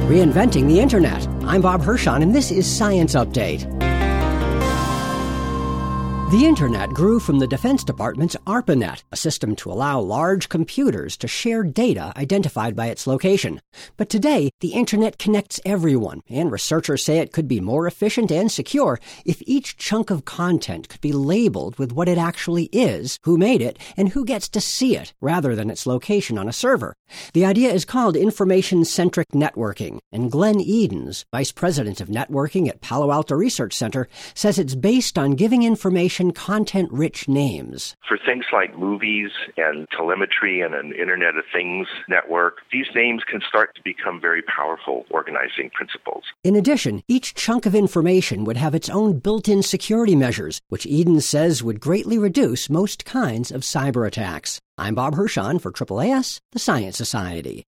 Reinventing the Internet. I'm Bob Hirschon, and this is Science Update. The Internet grew from the Defense Department's ARPANET, a system to allow large computers to share data identified by its location. But today, the Internet connects everyone, and researchers say it could be more efficient and secure if each chunk of content could be labeled with what it actually is, who made it, and who gets to see it, rather than its location on a server. The idea is called information-centric networking, and Glenn Edens, Vice President of Networking at Palo Alto Research Center, says it's based on giving information content-rich names. For things like movies and telemetry and an Internet of Things network, these names can start to become very powerful organizing principles. In addition, each chunk of information would have its own built-in security measures, which Edens says would greatly reduce most kinds of cyber attacks. I'm Bob Hirschon for AAAS, the Science Society.